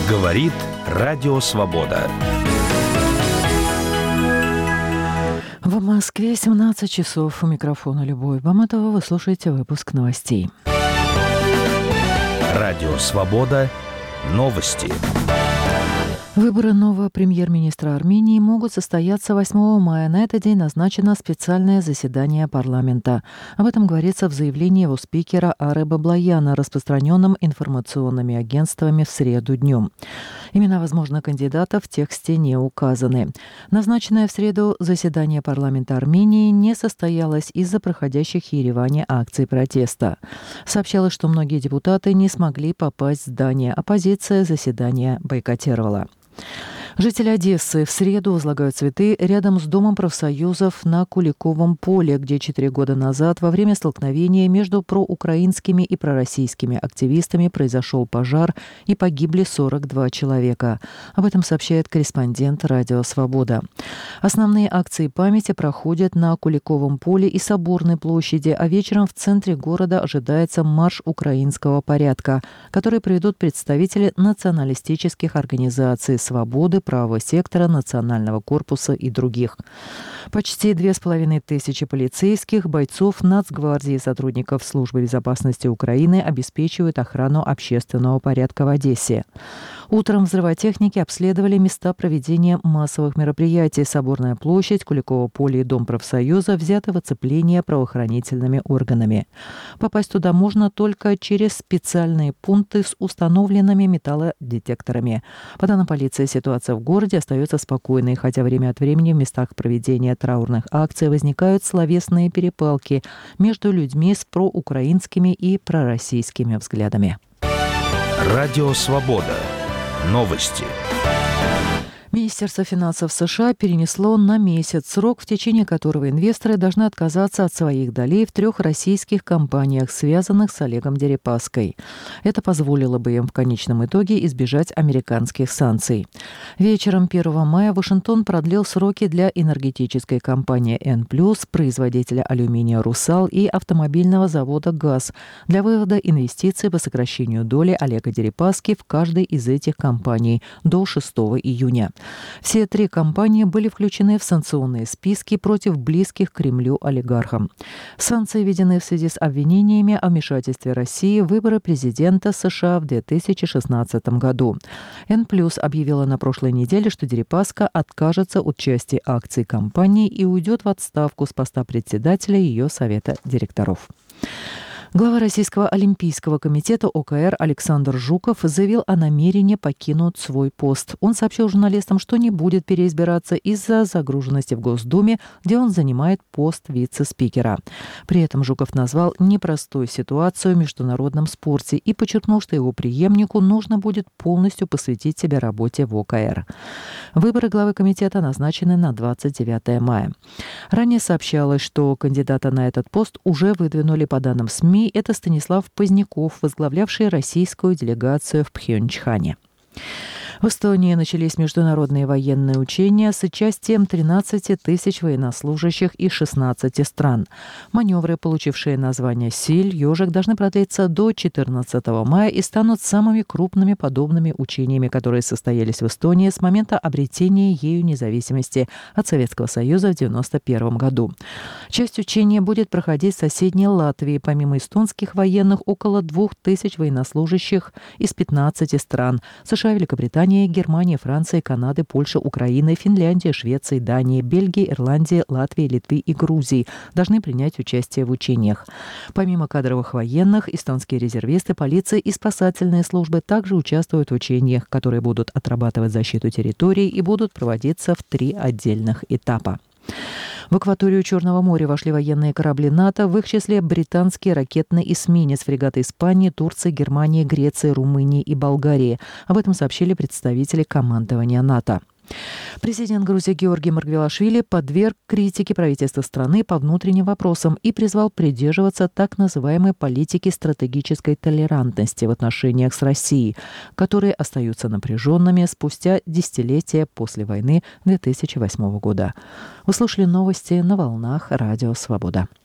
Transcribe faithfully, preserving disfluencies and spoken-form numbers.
Говорит Радио Свобода. В Москве семнадцать часов. У микрофона Любовь Баматова. Вы слушаете выпуск новостей. Радио Свобода. Новости. Выборы нового премьер-министра Армении могут состояться восьмого мая. На этот день назначено специальное заседание парламента. Об этом говорится в заявлении его спикера Ары Баблояна, распространенном информационными агентствами в среду днем. Имена возможных кандидатов в тексте не указаны. Назначенное в среду заседание парламента Армении не состоялось из-за проходящих в Ереване акций протеста. Сообщалось, что многие депутаты не смогли попасть в здание. Оппозиция заседание бойкотировала. Жители Одессы в среду возлагают цветы рядом с Домом профсоюзов на Куликовом поле, где четыре года назад во время столкновения между проукраинскими и пророссийскими активистами произошел пожар и погибли сорок два человека. Об этом сообщает корреспондент «Радио Свобода». Основные акции памяти проходят на Куликовом поле и Соборной площади, а вечером в центре города ожидается марш украинского порядка, который проведут представители националистических организаций «Свободы», правого сектора, национального корпуса и других. Почти две с половиной тысячи полицейских, бойцов Нацгвардии и сотрудников Службы безопасности Украины обеспечивают охрану общественного порядка в Одессе. Утром взрывотехники обследовали места проведения массовых мероприятий. Соборная площадь, Куликово поле и Дом профсоюза взяты в оцепление правоохранительными органами. Попасть туда можно только через специальные пункты с установленными металлодетекторами. По данным полиции, ситуация в городе остается спокойной, хотя время от времени в местах проведения траурных акций возникают словесные перепалки между людьми с проукраинскими и пророссийскими взглядами. Радио Свобода. Новости. Министерство финансов США перенесло на месяц срок, в течение которого инвесторы должны отказаться от своих долей в трех российских компаниях, связанных с Олегом Дерипаской. Это позволило бы им в конечном итоге избежать американских санкций. Вечером первого мая Вашингтон продлил сроки для энергетической компании Н плюс, производителя алюминия «Русал» и автомобильного завода «ГАЗ» для вывода инвестиций по сокращению доли Олега Дерипаски в каждой из этих компаний до шестого июня. Все три компании были включены в санкционные списки против близких к Кремлю олигархам. Санкции введены в связи с обвинениями о вмешательстве России в выборы президента США в две тысячи шестнадцатом году. Н плюс объявила на прошлой неделе, что Дерипаска откажется от части акций компании и уйдет в отставку с поста председателя ее совета директоров. Глава Российского олимпийского комитета О К Р Александр Жуков заявил о намерении покинуть свой пост. Он сообщил журналистам, что не будет переизбираться из-за загруженности в Госдуме, где он занимает пост вице-спикера. При этом Жуков назвал непростую ситуацию в международном спорте и подчеркнул, что его преемнику нужно будет полностью посвятить себя работе в О К Р. Выборы главы комитета назначены на двадцать девятое мая. Ранее сообщалось, что кандидата на этот пост уже выдвинули, по данным СМИ. Это Станислав Поздняков, возглавлявший российскую делегацию в Пхенчхане. В Эстонии начались международные военные учения с участием тринадцати тысяч военнослужащих из шестнадцати стран. Маневры, получившие название «Силь», «Ежик», должны продлиться до четырнадцатого мая и станут самыми крупными подобными учениями, которые состоялись в Эстонии с момента обретения ею независимости от Советского Союза в девяносто первом году. Часть учения будет проходить в соседней Латвии. Помимо эстонских военных, около двух тысяч военнослужащих из пятнадцати стран – США, Великобритания, Германия, Франция, Канады, Польша, Украина, Финляндия, Швеция, Дания, Бельгия, Ирландия, Латвия, Литвы и Грузии должны принять участие в учениях. Помимо кадровых военных, эстонские резервисты, полиция и спасательные службы также участвуют в учениях, которые будут отрабатывать защиту территории и будут проводиться в три отдельных этапа. В акваторию Черного моря вошли военные корабли НАТО, в их числе британский ракетный эсминец, фрегаты Испании, Турции, Германии, Греции, Румынии и Болгарии. Об этом сообщили представители командования НАТО. Президент Грузии Георгий Маргвелашвили подверг критике правительства страны по внутренним вопросам и призвал придерживаться так называемой политики стратегической толерантности в отношениях с Россией, которые остаются напряженными спустя десятилетия после войны две тысячи восьмого года. Вы слушали новости на волнах Радио Свобода.